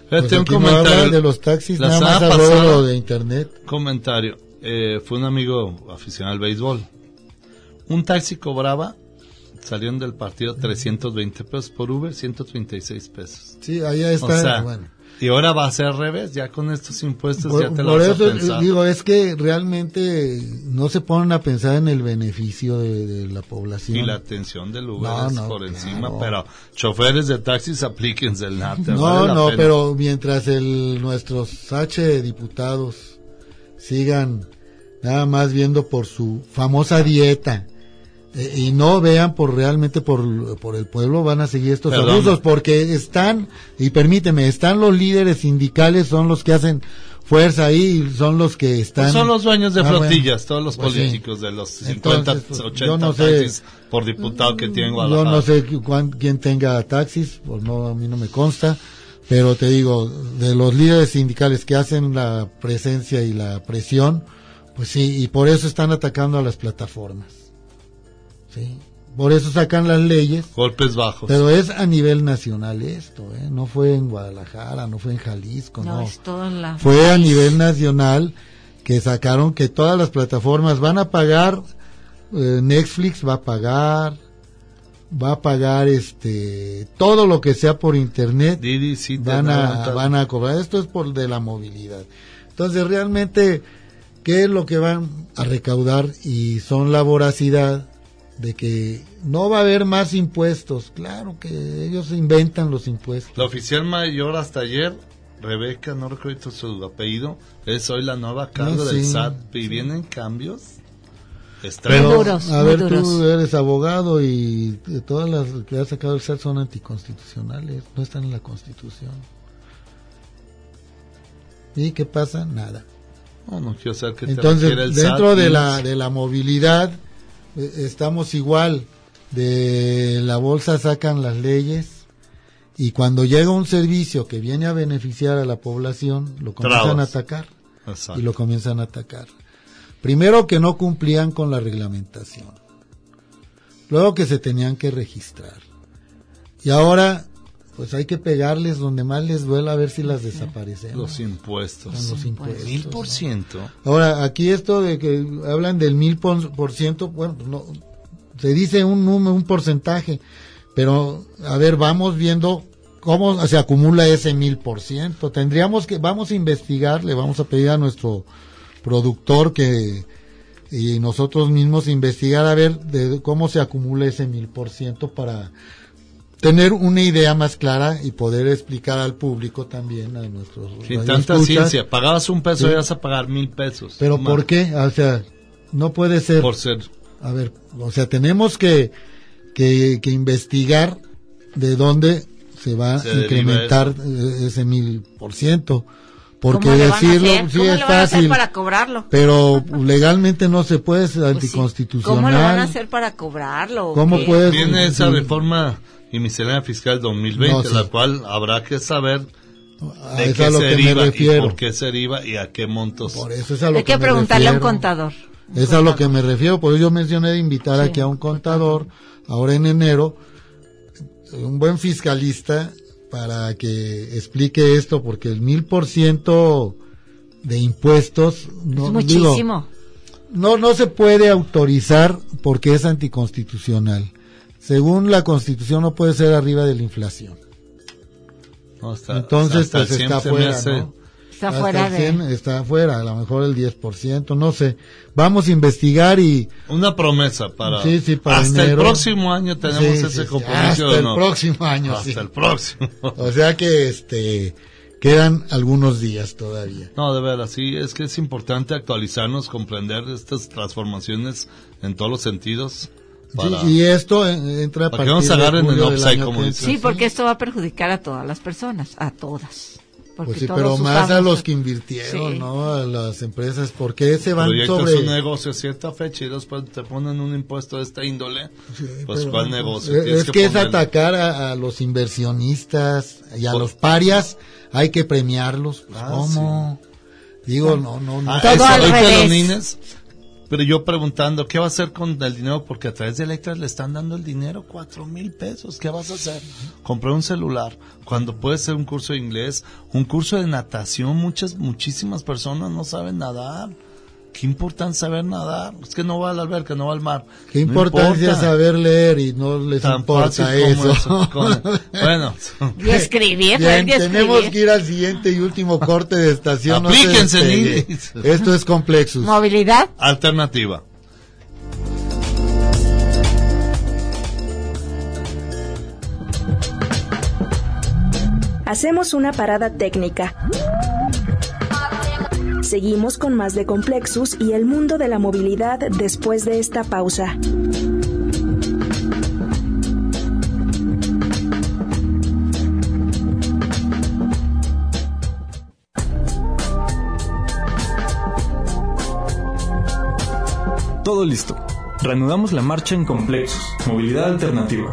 Fíjate, pues un comentario de los taxis, la nada más pasada, lo de internet. Comentario, eh, fue un amigo aficionado al béisbol. Un taxi cobraba, salieron del partido trescientos veinte pesos por Uber, ciento treinta y seis pesos. Sí, allá está. O sea, bueno. Y ahora va a ser al revés, ya con estos impuestos por, ya te lo por vas eso a pensar. digo, es que realmente no se ponen a pensar en el beneficio de, de la población. Y la atención del Uber no, es no, por claro. encima, pero choferes de taxis aplíquense el NATE. No, vale no, pena. pero mientras el nuestros H diputados sigan nada más viendo por su famosa dieta, Eh, y no vean por realmente por, por el pueblo, van a seguir estos Perdón. abusos, porque están, y permíteme, están los líderes sindicales, son los que hacen fuerza ahí, son los que están... Pues son los dueños de Ah, flotillas, bueno, todos los pues políticos sí. de los cincuenta, Entonces, pues, ochenta yo no sé, taxis por diputado que tienen Guadalajara. yo no sé cuán, quién tenga taxis, pues no, a mí no me consta, pero te digo, de los líderes sindicales que hacen la presencia y la presión, pues sí, y por eso están atacando a las plataformas. Sí, por eso sacan las leyes. Golpes bajos. Pero es a nivel nacional esto, ¿eh? No fue en Guadalajara, no fue en Jalisco, no. No, es todo en la Fue a país. nivel nacional que sacaron que todas las plataformas van a pagar, eh, Netflix va a pagar, va a pagar este todo lo que sea por internet, Didi, sí, van a van a cobrar. Esto es por de la movilidad. Entonces realmente, ¿qué es lo que van a recaudar? Y son la voracidad de que no va a haber más impuestos. Claro que ellos inventan los impuestos. La oficial mayor hasta ayer, Rebeca, no recuerdo su apellido, es hoy la nueva cargo No, del sí, S A T. ¿Y sí. vienen cambios? Pero, Extremos. duros, a muy ver, duros. tú eres abogado y de todas las que ha sacado el S A T son anticonstitucionales, no están en la Constitución. ¿Y qué pasa? Nada. No, no quiero saber qué te Entonces, refiere el S A T. dentro de la de la movilidad eh, estamos igual. De la bolsa sacan las leyes y cuando llega un servicio que viene a beneficiar a la población, lo comienzan Trabas. a atacar. Exacto. Y lo comienzan a atacar. Primero que no cumplían con la reglamentación. Luego que se tenían que registrar. Y ahora, pues hay que pegarles donde más les duela a ver si las desaparecen. Los impuestos. Con los impuestos. Mil por ¿no? ciento. Ahora, aquí esto de que hablan del mil por, por ciento, bueno, pues no, se dice un número, un porcentaje, pero a ver, vamos viendo cómo se acumula ese mil por ciento. Tendríamos que, vamos a investigar, le vamos a pedir a nuestro productor que y nosotros mismos investigar a ver de cómo se acumula ese mil por ciento para tener una idea más clara y poder explicar al público también a nuestros Sin tanta radioescuchas. ciencia, pagabas un peso Sí. y vas a pagar mil pesos. Pero Más. ¿por qué? O sea, no puede ser. Por ser. A ver, o sea, tenemos que, que, que investigar de dónde se va Se a deriva incrementar eh, ese mil por ciento. Porque ¿Cómo le van a decirlo hacer? sí ¿Cómo es le van a hacer fácil, para cobrarlo? pero legalmente no se puede, es Pues sí. anticonstitucional. ¿Cómo lo van a hacer para cobrarlo? ¿Cómo ¿Qué? puedes? Viene esa sí, reforma y miscelánea fiscal dos mil veinte, No, sí. la cual habrá que saber a de eso qué a lo se que me deriva y refiero. por qué se deriva y a qué montos. Por eso es a lo Hay que, me preguntarle a un refiero. contador. Un Es a lo contador. que me refiero, por eso yo mencioné de invitar Sí, aquí a un contador, ahora en enero, un buen fiscalista, para que explique esto, porque el mil por ciento de impuestos, no, Es digo, muchísimo. no, no se puede autorizar porque es anticonstitucional. Según la Constitución no puede ser arriba de la inflación. No, hasta- Entonces, hasta el pues cien está se me fuera, hace- ¿no? Está Hasta fuera el de... cien está fuera, a lo mejor el diez por ciento, no sé. Vamos a investigar y Una promesa para, Sí, sí, para hasta el enero. próximo año tenemos Sí, ese sí, sí, compromiso. hasta ¿o el no? próximo año, Hasta sí. el próximo. O sea que este quedan algunos días todavía. No, de veras, sí, es que es importante actualizarnos, comprender estas transformaciones en todos los sentidos. Para, Sí, y esto eh, entra a para que partir no se de agarren en julio del upside, año como que dicen. entra. Sí, porque esto va a perjudicar a todas las personas, a todas. Porque Pues sí, todos pero más a usamos- los que invirtieron, Sí. ¿no? A las empresas, porque se van proyectas sobre un negocio a cierta fecha y después te ponen un impuesto de esta índole, Sí, pues pero, ¿cuál negocio? Es, Tienes es que es poner- atacar a, a los inversionistas y a Por- los parias, hay que premiarlos. Pues, Ah, ¿cómo? Digo, no, no, no. Ah, Todo eso, al ahorita revés. los niños, pero yo preguntando, ¿qué va a hacer con el dinero? Porque a través de Electra le están dando el dinero, cuatro mil pesos. ¿Qué vas a hacer? Comprar un celular. Cuando puede ser un curso de inglés, un curso de natación. Muchas, muchísimas personas no saben nadar. ¿Qué importa saber nadar? Es que no va a la alberca, no va al mar. ¿Qué importancia no saber leer y no les Tan importa eso? eso? Como, bueno. Y escribir. Bien, y escribir. tenemos que ir al siguiente y último corte de estación. Aplíquense, no se despegue. Esto es Complexus. Movilidad alternativa. Hacemos una parada técnica. Seguimos con más de Complexus y el mundo de la movilidad después de esta pausa. Todo listo. Reanudamos la marcha en Complexus, movilidad alternativa.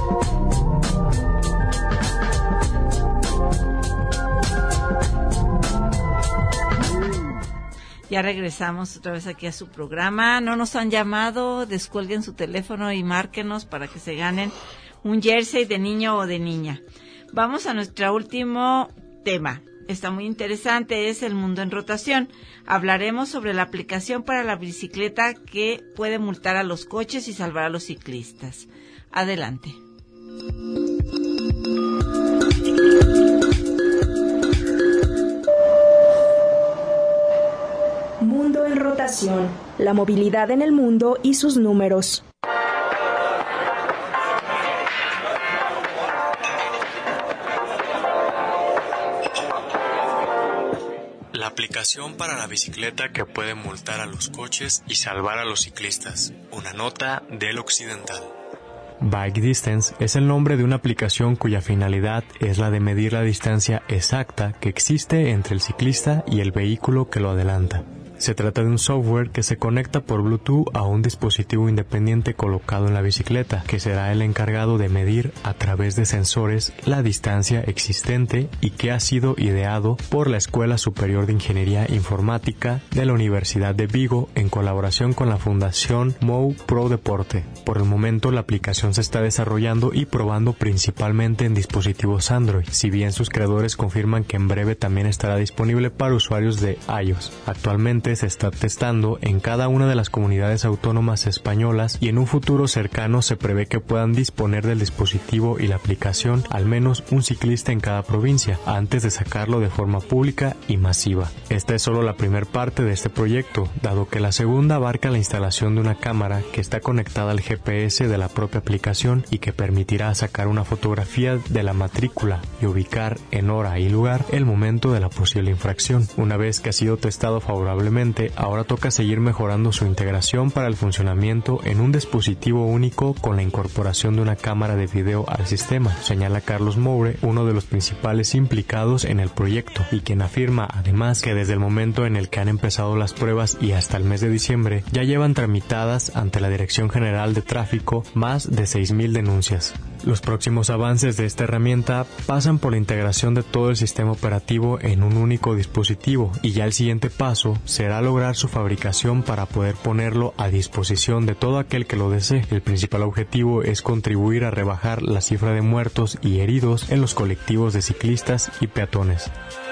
Ya regresamos otra vez aquí a su programa. No nos han llamado, descuelguen su teléfono y márquenos para que se ganen un jersey de niño o de niña. Vamos a nuestro último tema. Está muy interesante, es el mundo en rotación. Hablaremos sobre la aplicación para la bicicleta que puede multar a los coches y salvar a los ciclistas. Adelante. Mundo en rotación, la movilidad en el mundo y sus números. La aplicación para la bicicleta que puede multar a los coches y salvar a los ciclistas. Una nota del Occidental. Bike Distance es el nombre de una aplicación cuya finalidad es la de medir la distancia exacta que existe entre el ciclista y el vehículo que lo adelanta. Se trata de un software que se conecta por Bluetooth a un dispositivo independiente colocado en la bicicleta, que será el encargado de medir a través de sensores la distancia existente y que ha sido ideado por la Escuela Superior de Ingeniería Informática de la Universidad de Vigo en colaboración con la Fundación Mou Pro Deporte. Por el momento la aplicación se está desarrollando y probando principalmente en dispositivos Android, si bien sus creadores confirman que en breve también estará disponible para usuarios de iOS. Actualmente se está testando en cada una de las comunidades autónomas españolas y en un futuro cercano se prevé que puedan disponer del dispositivo y la aplicación al menos un ciclista en cada provincia antes de sacarlo de forma pública y masiva. Esta es solo la primera parte de este proyecto, dado que la segunda abarca la instalación de una cámara que está conectada al G P S de la propia aplicación y que permitirá sacar una fotografía de la matrícula y ubicar en hora y lugar el momento de la posible infracción. Una vez que ha sido testado favorablemente, ahora toca seguir mejorando su integración para el funcionamiento en un dispositivo único con la incorporación de una cámara de video al sistema, señala Carlos Moure, uno de los principales implicados en el proyecto, y quien afirma además que desde el momento en el que han empezado las pruebas y hasta el mes de diciembre ya llevan tramitadas ante la Dirección General de Tráfico más de seis mil denuncias. Los próximos avances de esta herramienta pasan por la integración de todo el sistema operativo en un único dispositivo y ya el siguiente paso será lograr su fabricación para poder ponerlo a disposición de todo aquel que lo desee. El principal objetivo es contribuir a rebajar la cifra de muertos y heridos en los colectivos de ciclistas y peatones.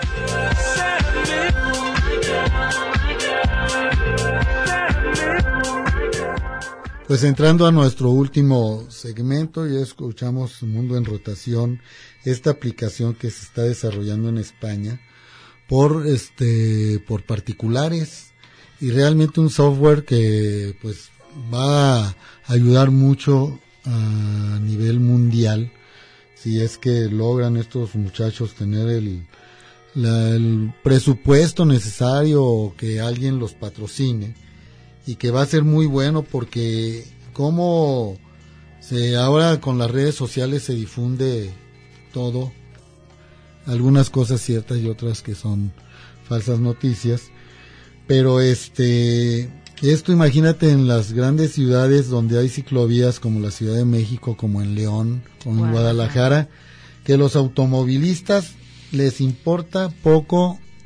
Pues entrando a nuestro último segmento, ya escuchamos Mundo en Rotación, esta aplicación que se está desarrollando en España por este por particulares y realmente un software que pues va a ayudar mucho a nivel mundial si es que logran estos muchachos tener el la, el presupuesto necesario o que alguien los patrocine. Y que va a ser muy bueno porque como se ahora con las redes sociales se difunde todo, algunas cosas ciertas y otras que son falsas noticias, pero este esto imagínate en las grandes ciudades donde hay ciclovías como la Ciudad de México, como en León, como en Guadalajara, que los automovilistas les importa poco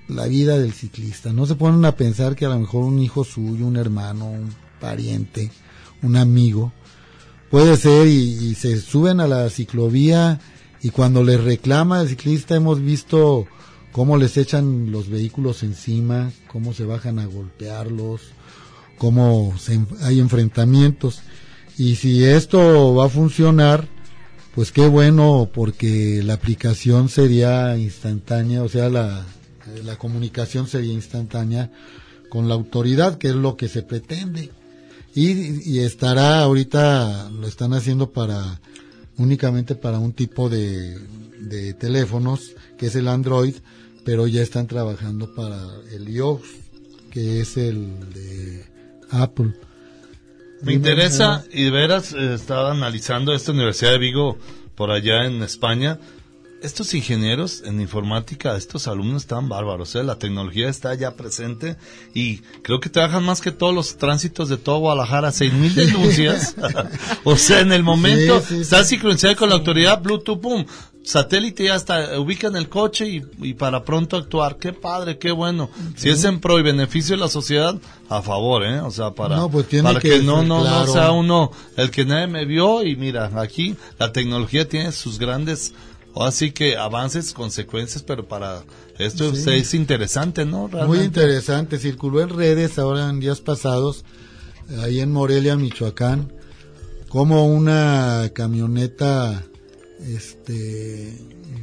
la vida del ciclista. No se ponen a pensar que a lo mejor un hijo suyo, un hermano, un pariente, un amigo, puede ser y, y se suben a la ciclovía y cuando les reclama el ciclista hemos visto cómo les echan los vehículos encima, cómo se bajan a golpearlos, cómo se, hay enfrentamientos. Y si esto va a funcionar, pues qué bueno, porque la aplicación sería instantánea, o sea, la, la comunicación sería instantánea con la autoridad, que es lo que se pretende. Y, y estará ahorita, lo están haciendo para, únicamente para un tipo de, de teléfonos, que es el Android, pero ya están trabajando para el iOS, que es el de Apple. Me interesa, y de veras eh, estaba analizando esta Universidad de Vigo por allá en España. Estos ingenieros en informática, estos alumnos están bárbaros, ¿eh? La tecnología está ya presente y creo que trabajan más que todos los tránsitos de todo Guadalajara, seis mil denuncias. O sea, en el momento sí, sí, está sí. sincronizado con la autoridad, Bluetooth, boom, satélite ya está, ubican el coche y, y para pronto actuar. Qué padre, qué bueno. Sí. Si es en pro y beneficio de la sociedad, a favor, ¿eh? O sea, para, no, pues para que, que no, no, claro. no sea uno el que nadie me vio y mira, aquí la tecnología tiene sus grandes... Así que avances, consecuencias, pero para esto sí. es interesante, ¿no? Realmente. Muy interesante, circuló en redes ahora en días pasados, ahí en Morelia, Michoacán, como una camioneta este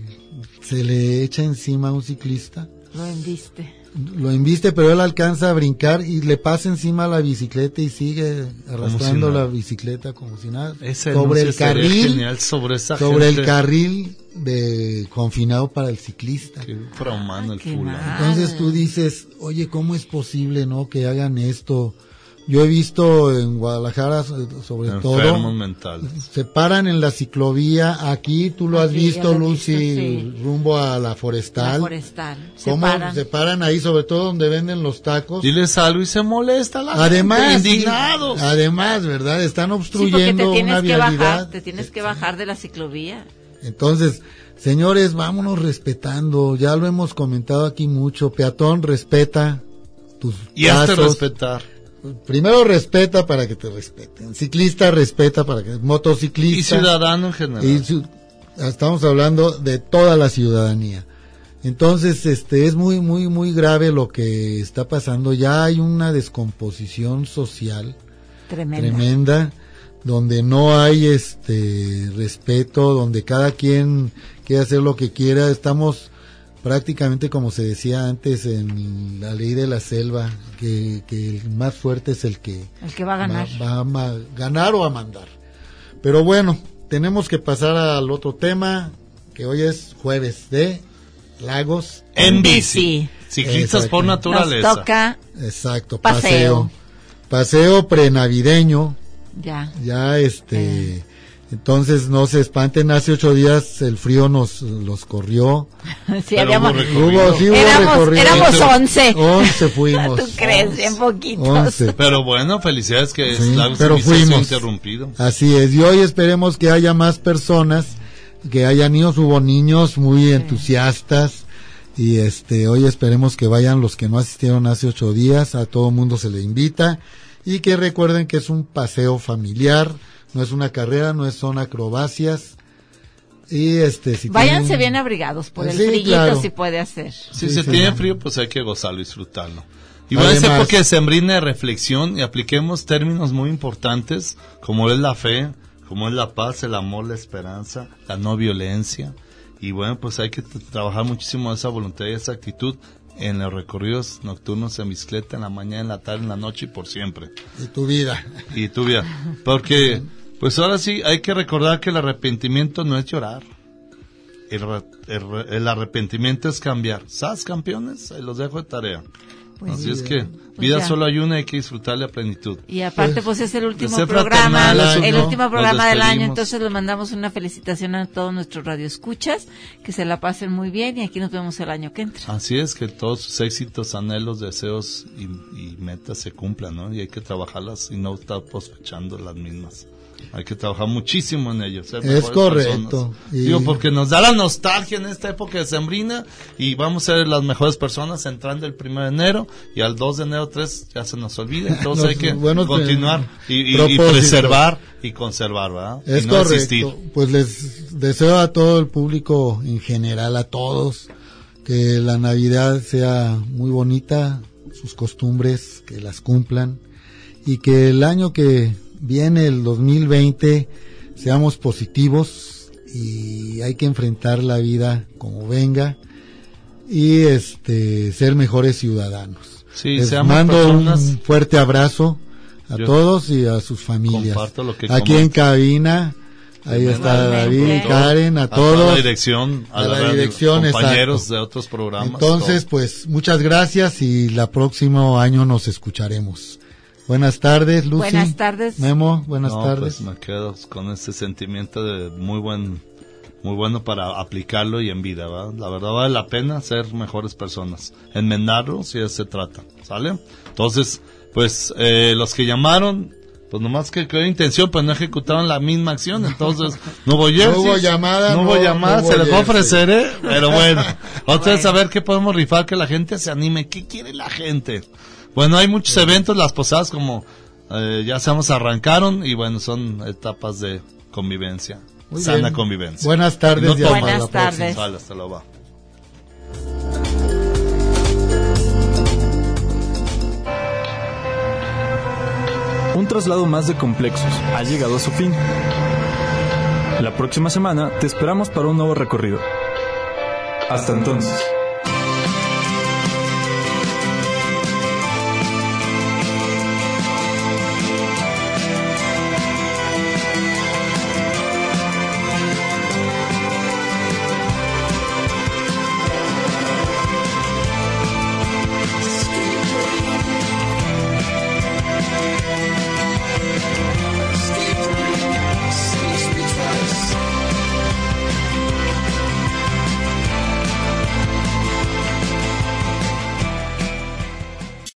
se le echa encima a un ciclista. Lo embiste. Lo embiste, pero él alcanza a brincar y le pasa encima la bicicleta y sigue arrastrando si la bicicleta como si nada. Ese sobre el carril, genial, sobre esa sobre gente. el carril de confinado para el ciclista. Qué fromano el fulano. Entonces tú dices, oye, ¿cómo es posible, no, que hagan esto? Yo he visto en Guadalajara, sobre Enfermos todo, mentales. Se paran en la ciclovía. Aquí tú lo has Aquí visto, lo Lucy, visto, sí. rumbo a la Forestal. La Forestal. Se ¿Cómo paran. se paran ahí, sobre todo donde venden los tacos? Diles algo y se molesta la además, gente, indignados. Sí, además, ¿verdad? Están Sí, obstruyendo porque te una tienes que vialidad. bajar, te tienes que bajar de la ciclovía. Entonces, señores, vámonos respetando. Ya lo hemos comentado aquí mucho. Peatón, respeta tus Y hazte pasos. respetar. Primero respeta para que te respeten. Ciclista respeta para que motociclista Y ciudadano en general. y su, estamos hablando de toda la ciudadanía. Entonces, este es muy muy muy grave lo que está pasando. Ya hay una descomposición social Tremenda. tremenda, donde no hay este respeto, donde cada quien quiere hacer lo que quiera. Estamos prácticamente, como se decía antes en la ley de la selva, que, que el más fuerte es el que, el que va a ganar. Va, va a ganar o a mandar. Pero bueno, tenemos que pasar al otro tema, que hoy es jueves de Lagos En bici. Ciclistas Exacto. por naturaleza. Nos toca Exacto, paseo. paseo. Paseo prenavideño. ya. Ya este... Eh. Entonces no se espanten, hace ocho días el frío nos los corrió. Sí, Pero habíamos, hubo recorrido. Hubo, sí hubo éramos, recorrido. éramos once. Once fuimos. ¿Tú crees? Bien poquitos. Once. Pero bueno, felicidades que Sí, Lagos pero en bici se ha fuimos. interrumpido. Así es, y hoy esperemos que haya más personas, que hayan niños, hubo niños muy entusiastas, y este hoy esperemos que vayan los que no asistieron hace ocho días, a todo mundo se le invita, y que recuerden que es un paseo familiar, no es una carrera, no es, son acrobacias, y este si Váyanse tienen... bien abrigados por el Sí, frillito claro. si puede hacer. Si Sí, se sí, tiene no. frío, pues hay que gozarlo, disfrutarlo. Y va a ser Además- porque sembrina de reflexión y apliquemos términos muy importantes como es la fe, como es la paz, el amor, la esperanza, la no violencia. Y bueno, pues hay que t- trabajar muchísimo esa voluntad y esa actitud en los recorridos nocturnos en bicicleta, en la mañana, en la tarde, en la noche y por siempre. Y tu vida. Y tu vida. Porque, pues ahora sí, hay que recordar que el arrepentimiento no es llorar. El, re- el, re- el arrepentimiento es cambiar. ¿Sabes, campeones? Ahí los dejo de tarea. Pues Así sí. es que, Pues vida ya. solo hay una, hay que disfrutarle a plenitud. Y aparte, pues es el último ser programa, fraternales, el ¿no? último Nos programa del año, despedimos. entonces les mandamos una felicitación a todos nuestros radioescuchas, que se la pasen muy bien y aquí nos vemos el año que entra. Así es, que todos sus éxitos, anhelos, deseos y, y metas se cumplan, ¿no? Y hay que trabajarlas y no estar pospechando las mismas. Hay que trabajar muchísimo en ello. Es correcto. Y... Digo, porque nos da la nostalgia en esta época de sembrina y vamos a ser las mejores personas entrando el primero de enero y al dos de enero, tres ya se nos olvida. Entonces hay que continuar y, y, y preservar y conservar, ¿verdad? Es y no correcto. Existir. Pues les deseo a todo el público en general, a todos, que la Navidad sea muy bonita, sus costumbres, que las cumplan y que el año que viene, el dos mil veinte, seamos positivos y hay que enfrentar la vida como venga y este ser mejores ciudadanos. Sí, Les mando personas... un fuerte abrazo a Yo todos y a sus familias. Lo que Aquí en cabina, ahí está David, Karen, a, a todos. A la dirección, a, a la, la dirección, compañeros exacto. de otros programas. Entonces, todo. Pues muchas gracias y el próximo año nos escucharemos. Buenas tardes, Lucy. Buenas tardes. Memo, buenas no, tardes. Pues me quedo con este sentimiento de muy buen, muy bueno para aplicarlo y en vida, ¿verdad? La verdad vale la pena ser mejores personas, enmendarlo si de eso se trata, ¿sale? Entonces, pues eh, los que llamaron, pues nomás que quedó intención, pues no ejecutaron la misma acción, entonces no hubo no hubo llamada, no hubo no, llamada, no se les va a jersey. ofrecer, ¿eh? Pero bueno, otra vez a ver qué podemos rifar, que la gente se anime, ¿qué quiere la gente? Bueno, hay muchos eventos, las posadas como eh, ya sabemos arrancaron y bueno, son etapas de convivencia, Muy sana bien. convivencia. Buenas tardes. No Buenas tardes. Sale, hasta luego, va. Un traslado más de Complexos ha llegado a su fin. La próxima semana te esperamos para un nuevo recorrido. Hasta entonces.